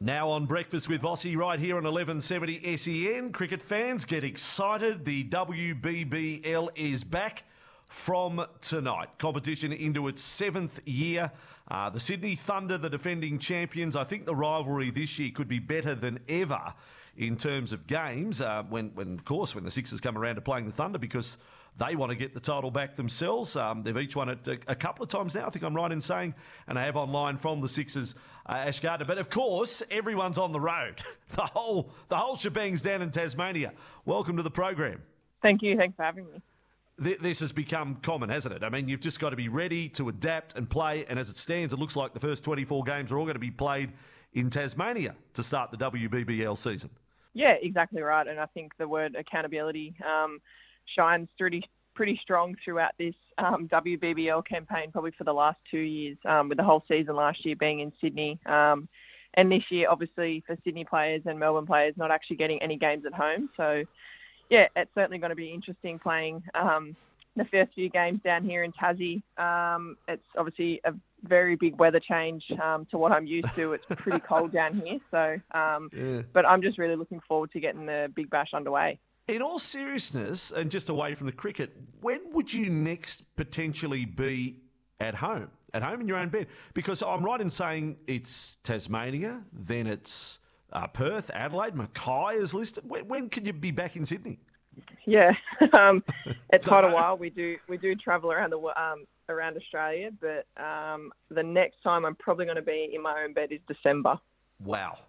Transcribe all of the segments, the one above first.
Now on Breakfast with Vossi right here on 1170 SEN. Cricket fans, get excited. The WBBL is back from tonight. Competition into its 7th year. The Sydney Thunder, the defending champions. I think the rivalry this year could be better than ever in terms of games when the Sixers come around to playing the Thunder, because they want to get the title back themselves. They've each won it a couple of times now, I think I'm right in saying, and I have online from the Sixers, Ash Gardner. But of course, everyone's on the road. The whole shebang's down in Tasmania. Welcome to the program. Thank you. Thanks for having me. This has become common, hasn't it? I mean, you've just got to be ready to adapt and play. And as it stands, it looks like the first 24 games are all going to be played in Tasmania to start the WBBL season. Yeah, exactly right. And I think the word accountability shines pretty strong throughout this WBBL campaign, probably for the last 2 years, with the whole season last year being in Sydney. And this year, obviously, for Sydney players and Melbourne players, not actually getting any games at home. So, yeah, it's certainly going to be interesting playing the first few games down here in Tassie. It's obviously a very big weather change to what I'm used to. It's pretty cold down here. So, But I'm just really looking forward to getting the Big Bash underway. In all seriousness, and just away from the cricket, when would you next potentially be at home in your own bed? Because I'm right in saying it's Tasmania, then it's Perth, Adelaide, Mackay is listed. When can you be back in Sydney? Yeah, it's quite a while. We do travel around around Australia, but the next time I'm probably going to be in my own bed is December. Wow.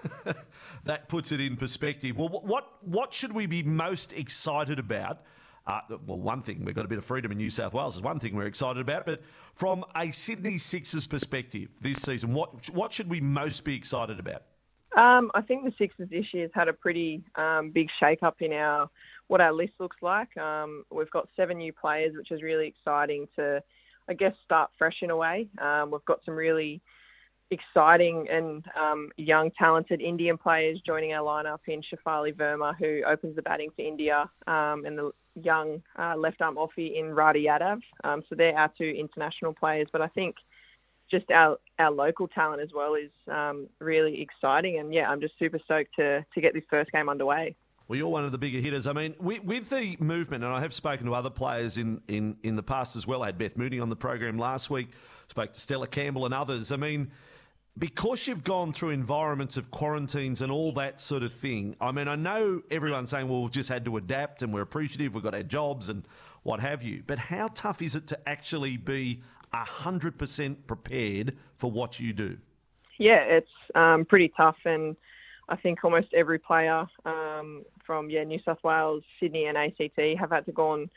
That puts it in perspective. Well, what should we be most excited about? One thing, we've got a bit of freedom in New South Wales is one thing we're excited about, but from a Sydney Sixers perspective this season, what should we most be excited about? I think the Sixers this year has had a pretty big shake-up in what our list looks like. We've got 7 new players, which is really exciting to, I guess, start fresh in a way. We've got some really exciting and young, talented Indian players joining our lineup in Shafali Verma, who opens the batting for India, and the young left-arm offie in Radha Yadav. So they're our 2 international players. But I think just our local talent as well is really exciting. And, yeah, I'm just super stoked to get this first game underway. Well, you're one of the bigger hitters. I mean, with the movement, and I have spoken to other players in the past as well. I had Beth Mooney on the program last week, spoke to Stella Campbell and others. I mean, because you've gone through environments of quarantines and all that sort of thing, I mean, I know everyone's saying, well, we've just had to adapt and we're appreciative, we've got our jobs and what have you. But how tough is it to actually be 100% prepared for what you do? Yeah, it's pretty tough. And I think almost every player from New South Wales, Sydney and ACT have had to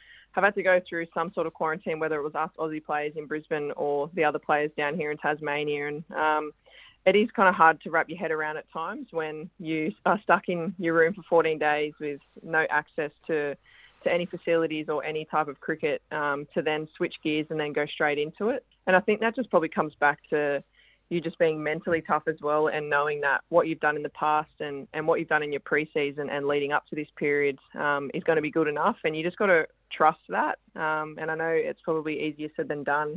go through some sort of quarantine, whether it was us Aussie players in Brisbane or the other players down here in Tasmania. And it is kind of hard to wrap your head around at times when you are stuck in your room for 14 days with no access to any facilities or any type of cricket, to then switch gears and then go straight into it. And I think that just probably comes back to you just being mentally tough as well, and knowing that what you've done in the past and what you've done in your pre-season and leading up to this period is going to be good enough. And you just got to trust that. And I know it's probably easier said than done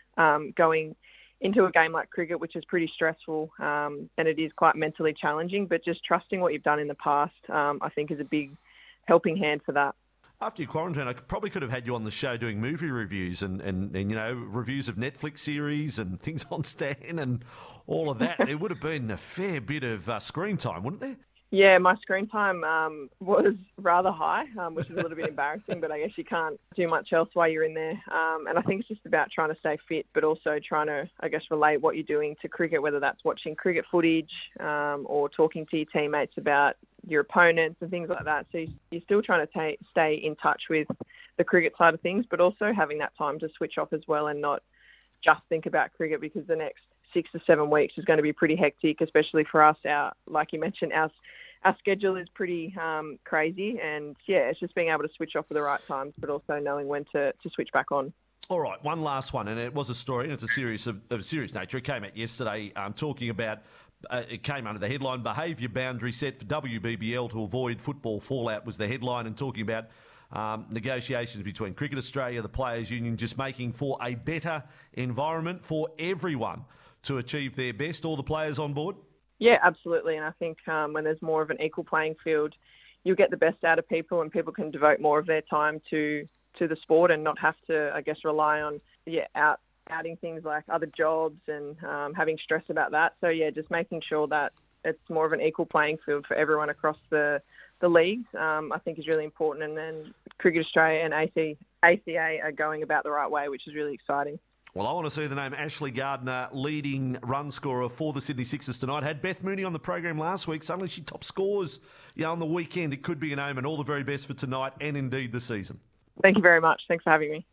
going into a game like cricket, which is pretty stressful, and it is quite mentally challenging, but just trusting what you've done in the past, I think is a big helping hand for that. After your quarantine, I probably could have had you on the show doing movie reviews and you know, reviews of Netflix series and things on Stan and all of that. There would have been a fair bit of screen time, wouldn't there? Yeah, my screen time was rather high, which is a little bit embarrassing, but I guess you can't do much else while you're in there. And I think it's just about trying to stay fit, but also trying to, I guess, relate what you're doing to cricket, whether that's watching cricket footage or talking to your teammates about your opponents and things like that. So you're still trying to stay in touch with the cricket side of things, but also having that time to switch off as well and not just think about cricket, because the next 6 to 7 weeks is going to be pretty hectic, especially for us. Like you mentioned, our schedule is pretty crazy, and yeah, it's just being able to switch off at the right times, but also knowing when to switch back on. All right, one last one, and it was a story, and it's a serious of serious nature. It came out yesterday, talking about. It came under the headline, Behaviour Boundary Set for WBBL to Avoid Football Fallout was the headline, and talking about negotiations between Cricket Australia, the Players Union, just making for a better environment for everyone to achieve their best. All the players on board? Yeah, absolutely. And I think when there's more of an equal playing field, you'll get the best out of people, and people can devote more of their time to the sport and not have to, I guess, rely on outing things like other jobs and having stress about that. So yeah, just making sure that it's more of an equal playing field for everyone across the leagues, I think is really important. And then Cricket Australia and ACA are going about the right way, which is really exciting. Well, I want to see the name Ashley Gardner leading run scorer for the Sydney Sixers tonight. Had Beth Mooney on the program last week. Suddenly she top scores on the weekend. It could be an omen. All the very best for tonight and indeed the season. Thank you very much. Thanks for having me.